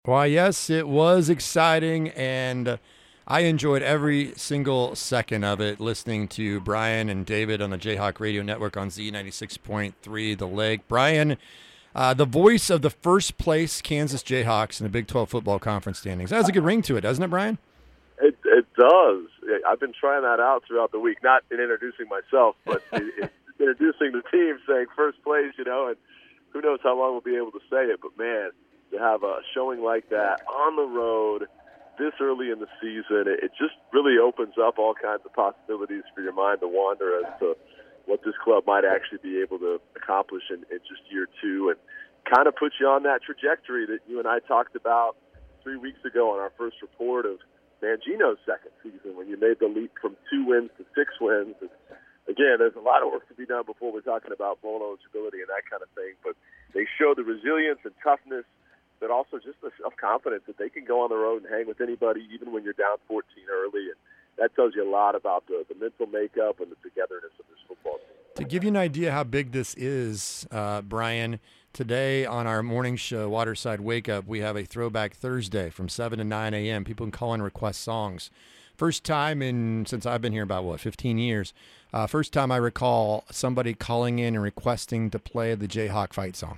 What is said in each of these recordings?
Why, yes, it was exciting, and I enjoyed every single second of it listening to Brian and David on the Jayhawk Radio Network on Z96.3 The Lake. Brian, the voice of the first place Kansas Jayhawks in the Big 12 football conference standings. That has a good ring to it, doesn't it, Brian? It does. I've been trying that out throughout the week, not in introducing myself, but introducing the team, saying first place, and who knows how long we'll be able to say it. But, man, to have a showing like that on the road this early in the season, it just really opens up all kinds of possibilities for your mind to wander as to what this club might actually be able to accomplish in just year two, and kind of puts you on that trajectory that you and I talked about 3 weeks ago on our first report of Mangino's second season, when you made the leap from 2 wins to 6 wins. And again, there's a lot of work to be done before we're talking about bowl eligibility and that kind of thing, but they show the resilience and toughness, but also just the self-confidence that they can go on the road and hang with anybody, even when you're down 14 early. And that tells you a lot about the mental makeup and the togetherness of this football team. To give you an idea how big this is, Brian, today on our morning show, Waterside Wake Up, we have a Throwback Thursday from 7 to 9 a.m. People can call and request songs. First time since I've been here about, 15 years, first time I recall somebody calling in and requesting to play the Jayhawk fight song.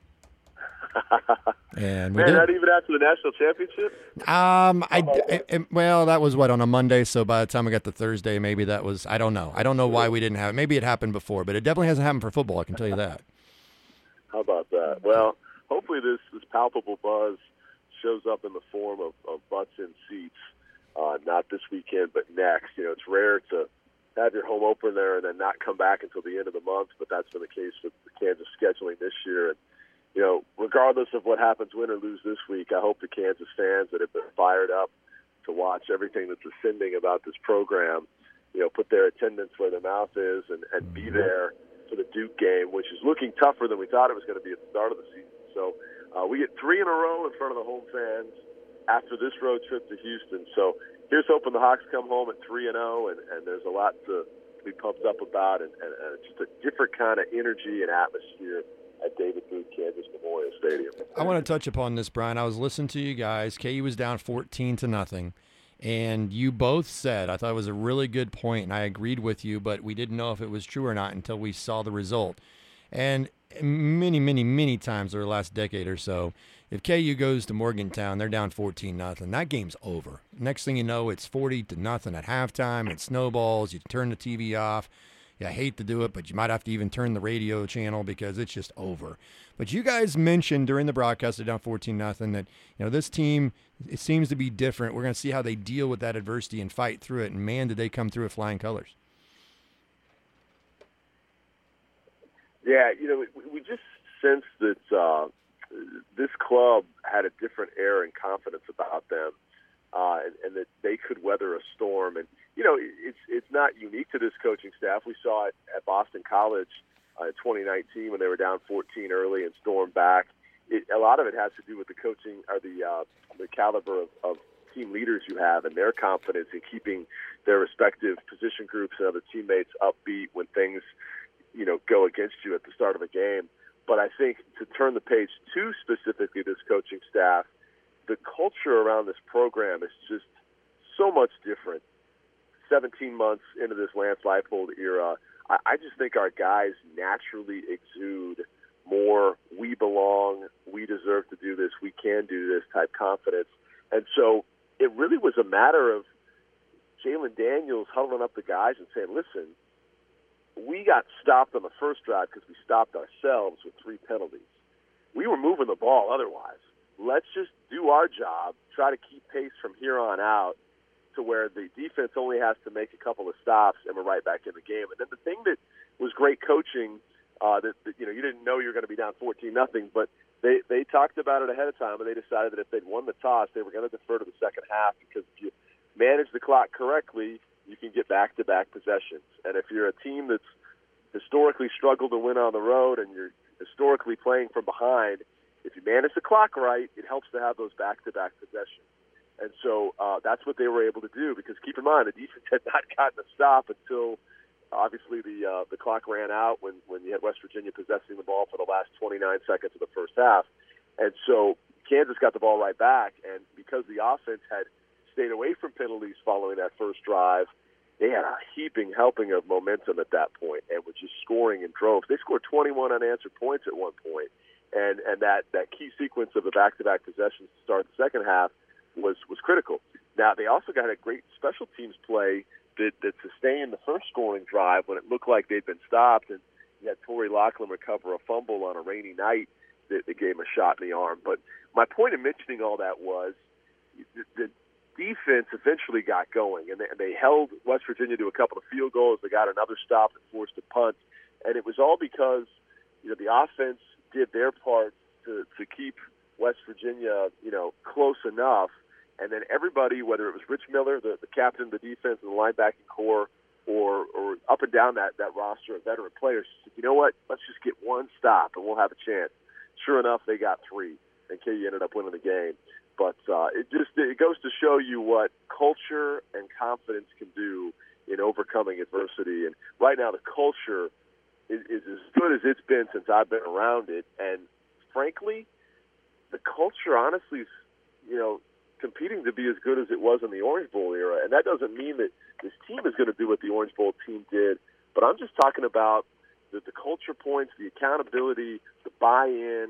And we did. Not even after the national championship? Well, that was on a Monday, so by the time we got to Thursday, maybe that was, I don't know. I don't know why we didn't have it. Maybe it happened before, but it definitely hasn't happened for football, I can tell you that. How about that? Well, hopefully this palpable buzz shows up in the form of butts in seats, not this weekend, but next. It's rare to have your home opener and then not come back until the end of the month, but that's been the case with the Kansas scheduling this year. And regardless of what happens, win or lose this week, I hope the Kansas fans that have been fired up to watch everything that's ascending about this program, put their attendance where their mouth is and be there for the Duke game, which is looking tougher than we thought it was going to be at the start of the season. So we get 3 in a row in front of the home fans after this road trip to Houston. So here's hoping the Hawks come home at 3-0, and there's a lot to be pumped up about, and just a different kind of energy and atmosphere at David Booth Kansas Memorial Stadium. I want to touch upon this, Brian. I was listening to you guys. KU was down 14-0, and you both said, I thought it was a really good point, and I agreed with you, but we didn't know if it was true or not until we saw the result. And many, many, many times over the last decade or so, if KU goes to Morgantown, they're down 14-0. That game's over. Next thing you know, it's 40-0 at halftime. It snowballs. You turn the TV off. Yeah, I hate to do it, but you might have to even turn the radio channel because it's just over. But you guys mentioned during the broadcast, they're down 14-0, that this team, it seems to be different. We're going to see how they deal with that adversity and fight through it. And man, did they come through with flying colors. Yeah, we just sensed that this club had a different air and confidence about them, and that they could weather a storm. And it's not unique to this coaching staff. We saw it at Boston College in 2019 when they were down 14 early and stormed back. A lot of it has to do with the coaching or the caliber of team leaders you have and their confidence in keeping their respective position groups and other teammates upbeat when things go against you at the start of a game. But I think to turn the page to specifically this coaching staff, the culture around this program is just so much different. 17 months into this Lance Leipold era, I just think our guys naturally exude more we belong, we deserve to do this, we can do this type confidence. And so it really was a matter of Jalen Daniels huddling up the guys and saying, listen, we got stopped on the first drive because we stopped ourselves with 3 penalties. We were moving the ball otherwise. Let's just do our job, try to keep pace from here on out to where the defense only has to make a couple of stops and we're right back in the game. And then the thing that was great coaching, that you didn't know you were going to be down 14-0, but they talked about it ahead of time, and they decided that if they'd won the toss, they were going to defer to the second half, because if you manage the clock correctly, you can get back-to-back possessions. And if you're a team that's historically struggled to win on the road and you're historically playing from behind, if you manage the clock right, it helps to have those back-to-back possessions. And so that's what they were able to do, because keep in mind, the defense had not gotten a stop until obviously the clock ran out when you had West Virginia possessing the ball for the last 29 seconds of the first half. And so Kansas got the ball right back, and because the offense had stayed away from penalties following that first drive, they had a heaping helping of momentum at that point and were just scoring in droves. They scored 21 unanswered points at one point, and that key sequence of the back-to-back possessions to start the second half was critical. Now, they also got a great special teams play that sustained the first scoring drive when it looked like they'd been stopped, and you had Torrey Loughlin recover a fumble on a rainy night that gave him a shot in the arm. But my point in mentioning all that was the defense eventually got going, and they held West Virginia to a couple of field goals. They got another stop that forced a punt, and it was all because the offense did their part to keep West Virginia close enough, and then everybody, whether it was Rich Miller, the captain of the defense and the linebacking core, or up and down that roster of veteran players, said, you know what, let's just get one stop and we'll have a chance. Sure enough, they got three, and KU ended up winning the game. But it goes to show you what culture and confidence can do in overcoming adversity. And right now, the culture is as good as it's been since I've been around it. And frankly, the culture honestly is, competing to be as good as it was in the Orange Bowl era. And that doesn't mean that this team is going to do what the Orange Bowl team did, but I'm just talking about the culture points, the accountability, the buy-in,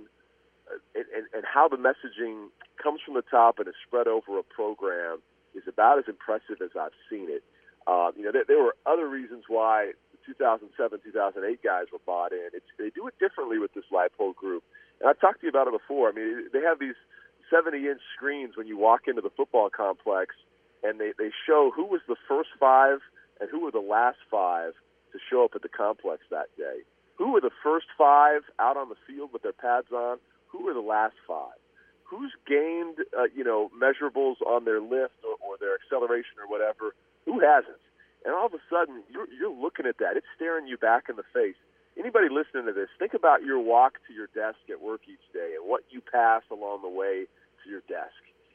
and how the messaging comes from the top and is spread over a program is about as impressive as I've seen it. There were other reasons why the 2007, 2008 guys were bought in. They do it differently with this Leipold group. And I've talked to you about it before. I mean, they have these 70-inch screens when you walk into the football complex, and they show who was the first five and who were the last five to show up at the complex that day. Who were the first five out on the field with their pads on? Who were the last five? Who's gained, measurables on their lift or their acceleration or whatever? Who hasn't? And all of a sudden, you're looking at that. It's staring you back in the face. Anybody listening to this, think about your walk to your desk at work each day and what you pass along the way to your desk.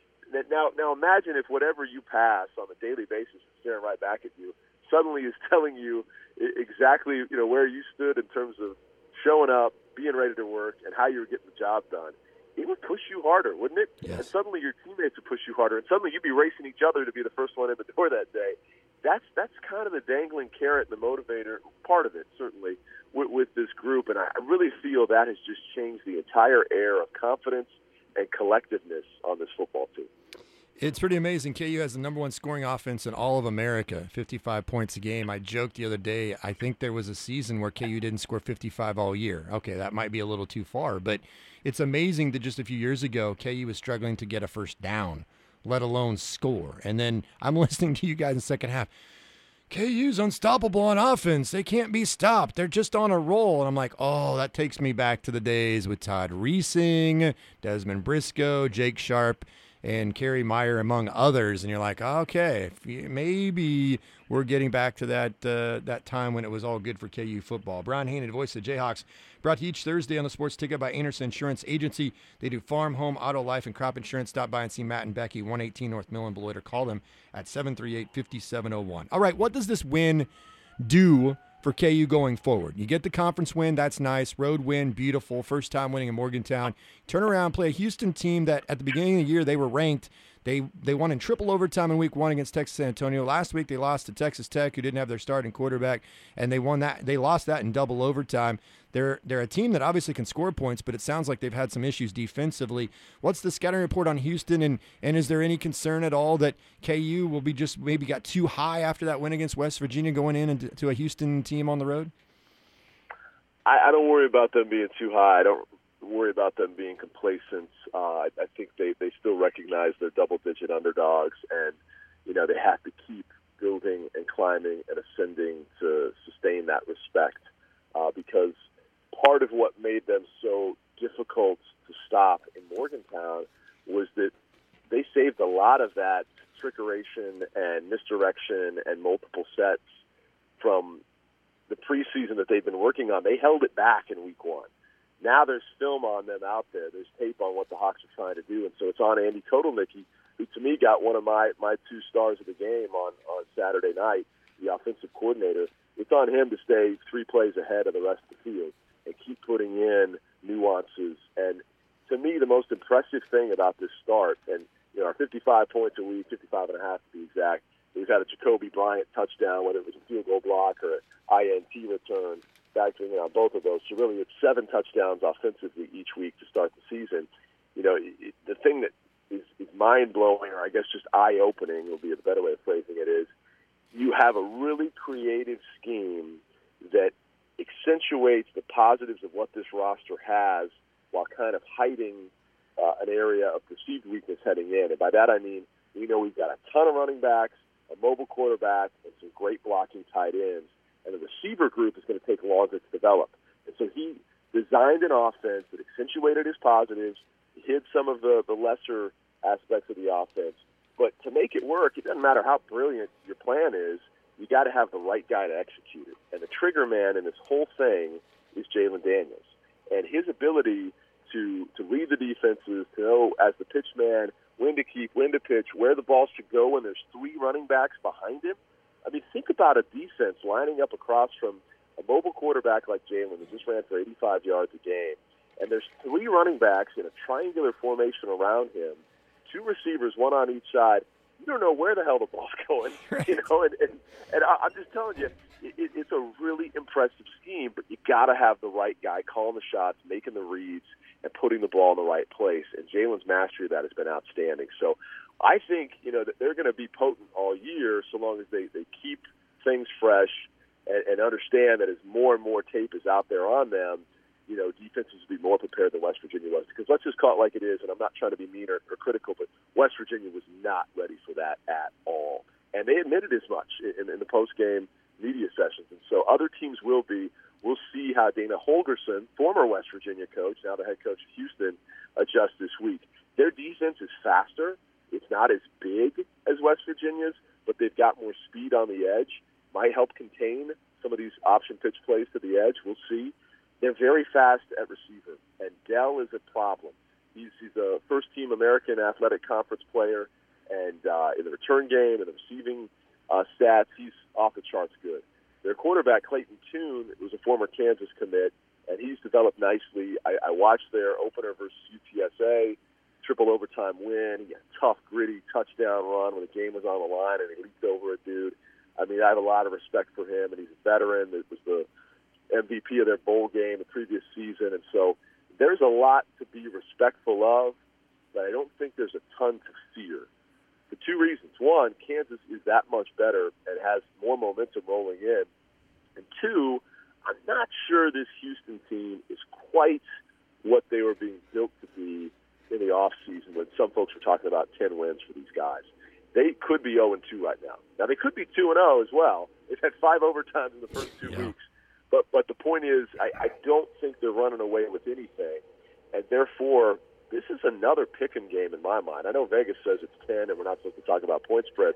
Now imagine if whatever you pass on a daily basis is staring right back at you, suddenly is telling you exactly where you stood in terms of showing up, being ready to work, and how you were getting the job done. It would push you harder, wouldn't it? Yes. And suddenly your teammates would push you harder, and suddenly you'd be racing each other to be the first one in the door that day. That's kind of the dangling carrot and the motivator, part of it, certainly, with this group. And I really feel that has just changed the entire air of confidence and collectiveness on this football team. It's pretty amazing. KU has the number one scoring offense in all of America, 55 points a game. I joked the other day, I think there was a season where KU didn't score 55 all year. Okay, that might be a little too far, but it's amazing that just a few years ago, KU was struggling to get a first down, let alone score. And then I'm listening to you guys in the second half. KU's unstoppable on offense. They can't be stopped. They're just on a roll. And I'm like, oh, that takes me back to the days with Todd Reesing, Desmond Briscoe, Jake Sharp, and Kerry Meyer, among others. And you're like, okay, maybe we're getting back to that time when it was all good for KU football. Brian Haney, the voice of the Jayhawks, brought to you each Thursday on the Sports Ticket by Anderson Insurance Agency. They do farm, home, auto, life, and crop insurance. Stop by and see Matt and Becky, 118 North Millen Beloit, or call them at 738-5701. All right, what does this win do for KU going forward? You get the conference win, that's nice. Road win, beautiful. First time winning in Morgantown. Turn around, play a Houston team that at the beginning of the year they were ranked. They won in triple overtime in week 1 against Texas San Antonio. Last week they lost to Texas Tech, who didn't have their starting quarterback, and they lost that in double overtime. They're a team that obviously can score points, but it sounds like they've had some issues defensively. What's the scouting report on Houston, and is there any concern at all that KU will be just maybe got too high after that win against West Virginia going into a Houston team on the road? I don't worry about them being too high. I don't worry about them being complacent. I think they still recognize they're double-digit underdogs, and they have to keep building and climbing and ascending to sustain that respect, because part of what made them so difficult to stop in Morgantown was that they saved a lot of that trickeration and misdirection and multiple sets from the preseason that they've been working on. They held it back in week 1. Now there's film on them out there. There's tape on what the Hawks are trying to do, and so it's on Andy Kotelnicki, who to me got one of my 2 stars of the game on Saturday night, the offensive coordinator. It's on him to stay 3 plays ahead of the rest of the field and keep putting in nuances. And to me, the most impressive thing about this start, and our 55 points a week, 55 and a half to be exact, we've had a Jacoby Bryant touchdown, whether it was a field goal block or an INT return, factoring in on both of those. So really, it's 7 touchdowns offensively each week to start the season. The thing that is mind-blowing, or I guess just eye-opening, will be a better way of phrasing it, is you have a really creative scheme that accentuates the positives of what this roster has while kind of hiding an area of perceived weakness heading in. And by that I mean, we know we've got a ton of running backs, a mobile quarterback, and some great blocking tight ends. And the receiver group is going to take longer to develop. And so he designed an offense that accentuated his positives, hid some of the lesser aspects of the offense. But to make it work, it doesn't matter how brilliant your plan is, you got to have the right guy to execute it. And the trigger man in this whole thing is Jalen Daniels. And his ability to lead the defenses, to know as the pitch man when to keep, when to pitch, where the ball should go when there's 3 running backs behind him. I mean, think about a defense lining up across from a mobile quarterback like Jalen that just ran for 85 yards a game. And there's 3 running backs in a triangular formation around him, 2 receivers, 1 on each side. You don't know where the hell the ball's going, right. And I'm just telling you, it's a really impressive scheme, but you got to have the right guy calling the shots, making the reads, and putting the ball in the right place. And Jalen's mastery of that has been outstanding. So I think, that they're going to be potent all year so long as they keep things fresh and understand that as more and more tape is out there on them, defenses will be more prepared than West Virginia was. Because let's just call it like it is, and I'm not trying to be mean or critical, but West Virginia was not ready for that at all. And they admitted as much in the post-game media sessions. And so other teams will be. We'll see how Dana Holgorsen, former West Virginia coach, now the head coach of Houston, adjusts this week. Their defense is faster. It's not as big as West Virginia's, but they've got more speed on the edge. Might help contain some of these option pitch plays to the edge. We'll see. They're very fast at receiver, and Dell is a problem. He's a first-team American Athletic Conference player, and in the return game and the receiving stats, he's off the charts good. Their quarterback, Clayton Tune, was a former Kansas commit, and he's developed nicely. I watched their opener versus UTSA, triple overtime win. He had a tough, gritty touchdown run when the game was on the line, and he leaped over a dude. I mean, I have a lot of respect for him, and he's a veteran. It was the MVP of their bowl game the previous season, and so there's a lot to be respectful of, but I don't think there's a ton to fear. For 2 reasons. One, Kansas is that much better and has more momentum rolling in. And 2, I'm not sure this Houston team is quite what they were being built to be in the offseason when some folks were talking about 10 wins for these guys. They could be 0-2 right now. Now, they could be 2-0 as well. They've had 5 overtimes in the first 2 weeks. But the point is, I don't think they're running away with anything. And therefore, this is another pick-em game in my mind. I know Vegas says it's 10 and we're not supposed to talk about point spreads.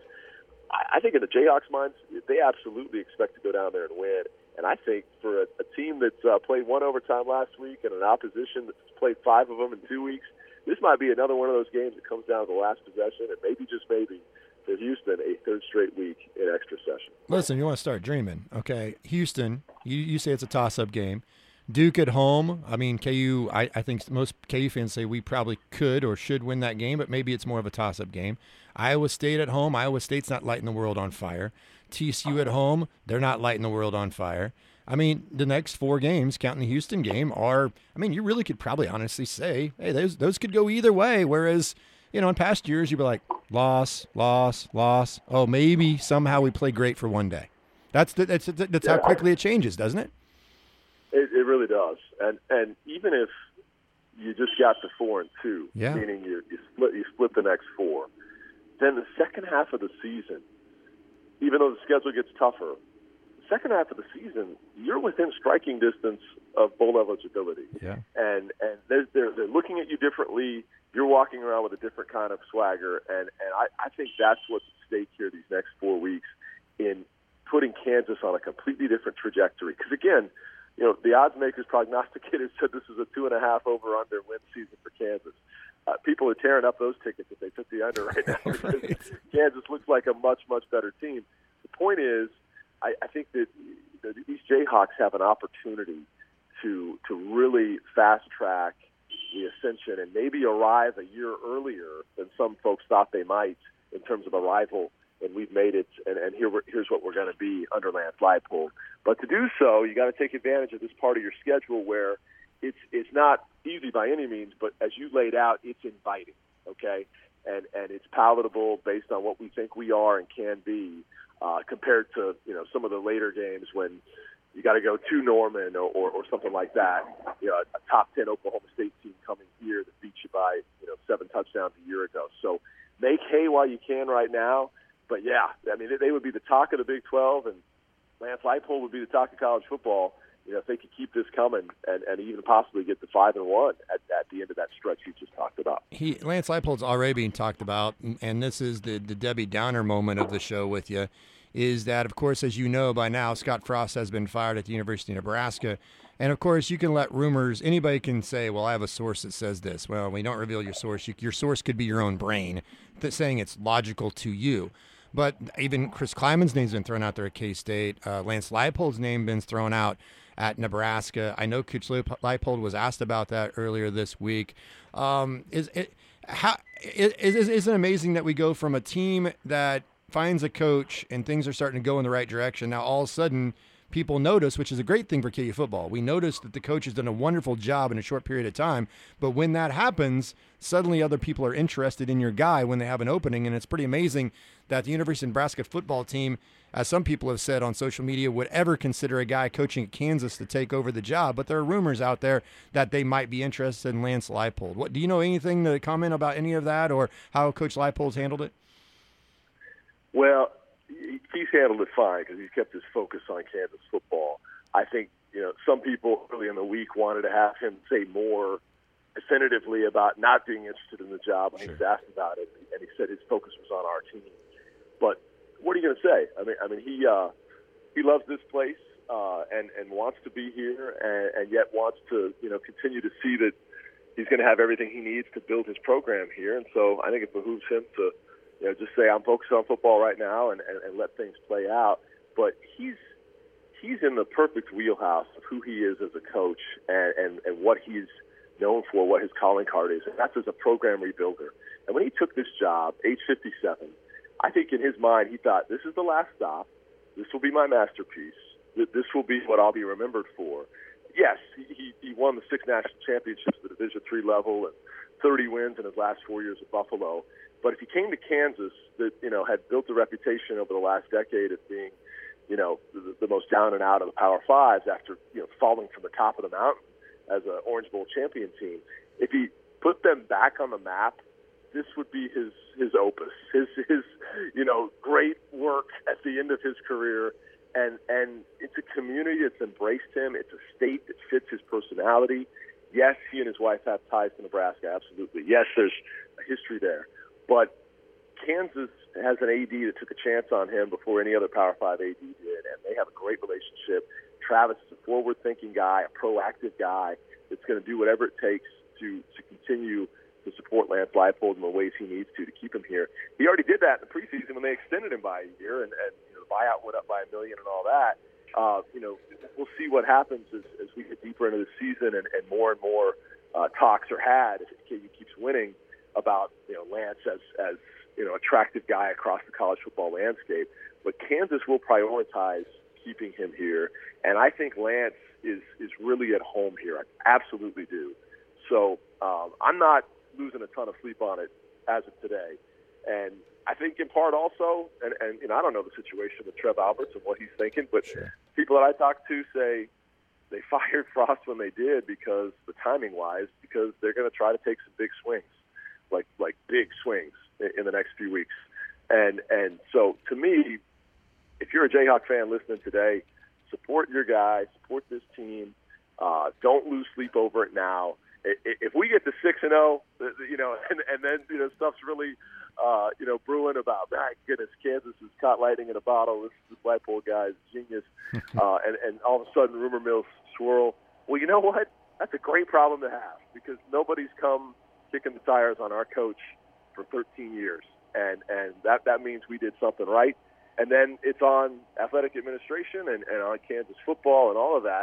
I think in the Jayhawks' minds, they absolutely expect to go down there and win. And I think for a team that's played 1 overtime last week and an opposition that's played 5 of them in 2 weeks, this might be another one of those games that comes down to the last possession, and maybe, just maybe, for Houston, a 3rd straight week in extra session. Listen, you want to start dreaming. Okay, Houston, you say it's a toss-up game. Duke at home, I mean, KU, I think most KU fans say we probably could or should win that game, but maybe it's more of a toss-up game. Iowa State at home, Iowa State's not lighting the world on fire. TCU at home, they're not lighting the world on fire. I mean, the next 4 games, counting the Houston game, you really could probably honestly say, hey, those could go either way, whereas, in past years, you'd be like, loss. Oh, maybe somehow we play great for one day. That's how quickly it changes, doesn't it? It really does. And even if you just got to 4-2, meaning you split the next 4, then the second half of the season, even though the schedule gets tougher, the second half of the season, you're within striking distance of bowl eligibility. Yeah. And they're looking at you differently. You're walking around with a different kind of swagger. And I think that's what's at stake here these next 4 weeks in putting Kansas on a completely different trajectory. Because, again, the odds makers, prognosticators said this is a 2.5 over-under win season for Kansas. People are tearing up those tickets if they took the under right now because Kansas looks like a much, much better team. The point is, I think that these Jayhawks have an opportunity to really fast-track the ascension and maybe arrive a year earlier than some folks thought they might in terms of arrival. And we've made it, and here's what we're going to be under Lance Leipold. But to do so, you got to take advantage of this part of your schedule where it's not easy by any means, but as you laid out, it's inviting, okay? And it's palatable based on what we think we are and can be, compared to some of the later games when you got to go to Norman or something like that. A top 10 Oklahoma State team coming here that beat you by 7 touchdowns a year ago. So make hay while you can right now. But yeah, I mean they would be the talk of the Big 12, and Lance Leipold would be the talk of college football. If they could keep this coming and even possibly get to 5-1 at the end of that stretch you just talked about. Lance Leipold's already being talked about, and this is the Debbie Downer moment of the show with you, is that, of course, as you know by now, Scott Frost has been fired at the University of Nebraska. And, of course, you can let rumors, anybody can say, well, I have a source that says this. Well, we don't reveal your source. Your source could be your own brain saying it's logical to you. But even Chris Kleiman's name's been thrown out there at K-State. Lance Leipold's name been thrown out at Nebraska. I know Coach Leipold was asked about that earlier this week. Isn't it amazing that we go from a team that finds a coach and things are starting to go in the right direction? Now, all of a sudden, people notice, which is a great thing for KU football. We notice that the coach has done a wonderful job in a short period of time, but when that happens, suddenly other people are interested in your guy when they have an opening, and it's pretty amazing that the University of Nebraska football team, as some people have said on social media, would ever consider a guy coaching at Kansas to take over the job, but there are rumors out there that they might be interested in Lance Leipold. Do you know anything to comment about any of that or how Coach Leipold's handled it? Well, he's handled it fine because he's kept his focus on Kansas football. I think, some people early in the week wanted to have him say more definitively about not being interested in the job when he was asked about it, and he said his focus was on our team. But what are you going to say? I mean, he loves this place and wants to be here, and yet wants to continue to see that he's going to have everything he needs to build his program here. And so I think it behooves him to just say, I'm focused on football right now and let things play out. But he's in the perfect wheelhouse of who he is as a coach and what he's known for, what his calling card is, and that's as a program rebuilder. And when he took this job, age 57, I think in his mind he thought, this is the last stop. This will be my masterpiece. This will be what I'll be remembered for. Yes, he won the 6 national championships at the Division III level and 30 wins in his last 4 years at Buffalo. But if he came to Kansas, that had built a reputation over the last decade of being, the most down and out of the Power Fives after falling from the top of the mountain as an Orange Bowl champion team, if he put them back on the map, this would be his opus, his great work at the end of his career. And it's a community that's embraced him. It's a state that fits his personality. Yes, he and his wife have ties to Nebraska, absolutely. Yes, there's a history there. But Kansas has an AD that took a chance on him before any other Power 5 AD did, and they have a great relationship. Travis is a forward-thinking guy, a proactive guy that's going to do whatever it takes to continue to support Lance Leipold in the ways he needs to keep him here. He already did that in the preseason when they extended him by a year, and the buyout went up by $1 million and all that. We'll see what happens as we get deeper into the season and more talks are had if KU keeps winning about Lance as attractive guy across the college football landscape. But Kansas will prioritize keeping him here, and I think Lance is really at home here. I absolutely do. So I'm not losing a ton of sleep on it as of today. And I think in part also, and I don't know the situation with Trev Alberts and what he's thinking, but people that I talk to say they fired Frost when they did because the timing-wise, because they're going to try to take some big swings, like big swings in the next few weeks. And so to me, if you're a Jayhawk fan listening today, support your guy, support this team. Don't lose sleep over it now. If we get to 6-0, and then stuff's really brewing about, my goodness, Kansas is caught lightning in a bottle. This Leipold guy is genius, and all of a sudden rumor mills swirl. Well, you know what? That's a great problem to have because nobody's come kicking the tires on our coach for 13 years, and that means we did something right. And then it's on athletic administration and on Kansas football and all of that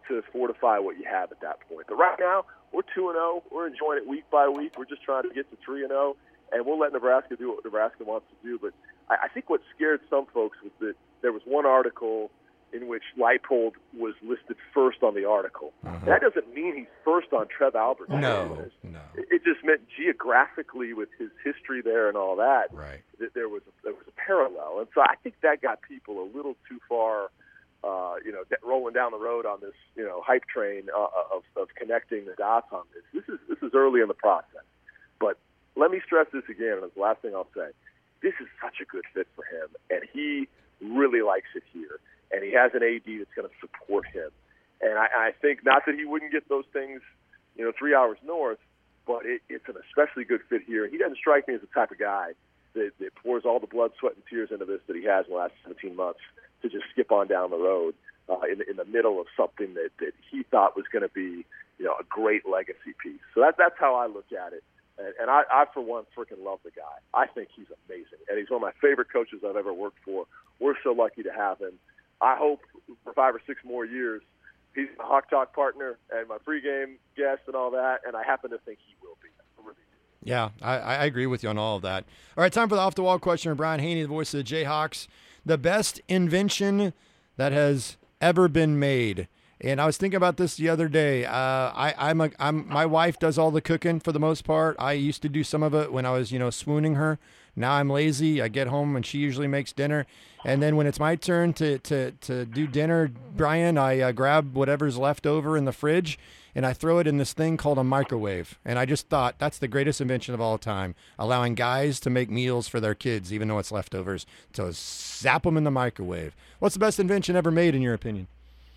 to fortify what you have at that point. But right now, we're 2-0. We're enjoying it week by week. We're just trying to get to 3-0, and we'll let Nebraska do what Nebraska wants to do. But I think what scared some folks was that there was one article in which Leipold was listed first on the article. That doesn't mean he's first on Trev Albert's No. It just meant geographically, with his history there and all that, right, that there was a parallel. And so I think that got people a little too far, rolling down the road on this, hype train of connecting the dots on this. This is early in the process. But let me stress this again, and it's the last thing I'll say. This is such a good fit for him, and he really likes it here. And he has an AD that's going to support him. And I think not that he wouldn't get those things, 3 hours north, but it's an especially good fit here. He doesn't strike me as the type of guy that pours all the blood, sweat, and tears into this that he has in the last 17 months to just skip on down the road in the middle of something that he thought was going to be, a great legacy piece. So that's how I look at it. And I, for one, freaking love the guy. I think he's amazing. And he's one of my favorite coaches I've ever worked for. We're so lucky to have him. I hope for 5 or 6 more years he's a Hawk Talk partner and my pregame guest and all that, and I happen to think he will be. I really do. Yeah, I agree with you on all of that. All right, time for the off-the-wall question. Brian Haney, the voice of the Jayhawks. The best invention that has ever been made. And I was thinking about this the other day. My wife does all the cooking for the most part. I used to do some of it when I was, swooning her. Now I'm lazy. I get home and she usually makes dinner. And then when it's my turn to do dinner, Brian, I grab whatever's left over in the fridge and I throw it in this thing called a microwave. And I just thought that's the greatest invention of all time, allowing guys to make meals for their kids, even though it's leftovers, to zap them in the microwave. What's the best invention ever made, in your opinion?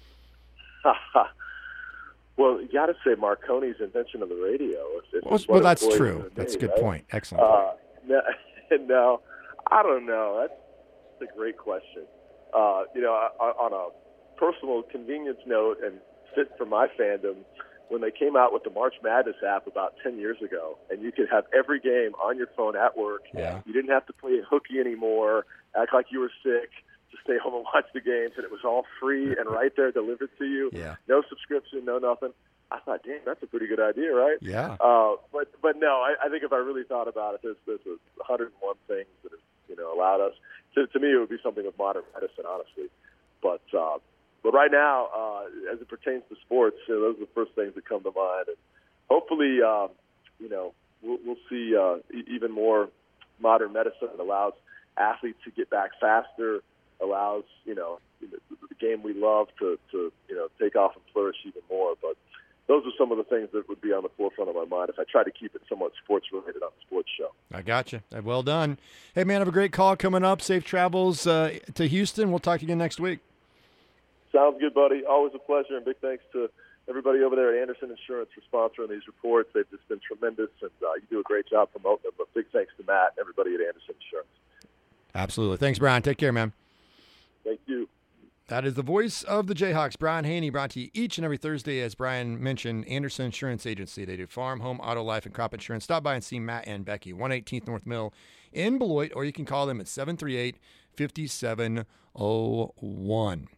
Well, you got to say Marconi's invention of the radio. Well, that's true. That's a good point. Excellent. No, I don't know. That's a great question. On a personal convenience note and fit for my fandom, when they came out with the March Madness app about 10 years ago, and you could have every game on your phone at work. Yeah. You didn't have to play hooky anymore, act like you were sick, to stay home and watch the games, and it was all free and right there delivered to you. Yeah. No subscription, no nothing. I thought, damn, that's a pretty good idea, right? Yeah. But no, I think if I really thought about it, there's 101 things that have allowed us. To me, it would be something of modern medicine, honestly. But right now, as it pertains to sports, those are the first things that come to mind. And hopefully, we'll see even more modern medicine that allows athletes to get back faster, allows the game we love to take off and flourish even more. But those are some of the things that would be on the forefront of my mind if I try to keep it somewhat sports-related on the sports show. I got you. Well done. Hey, man, have a great call coming up. Safe travels to Houston. We'll talk to you again next week. Sounds good, buddy. Always a pleasure, and big thanks to everybody over there at Anderson Insurance for sponsoring these reports. They've just been tremendous, and you do a great job promoting them. But big thanks to Matt and everybody at Anderson Insurance. Absolutely. Thanks, Brian. Take care, man. Thank you. That is the voice of the Jayhawks, Brian Haney, brought to you each and every Thursday, as Brian mentioned, Anderson Insurance Agency. They do farm, home, auto, life, and crop insurance. Stop by and see Matt and Becky, 118th North Mill in Beloit, or you can call them at 738-5701.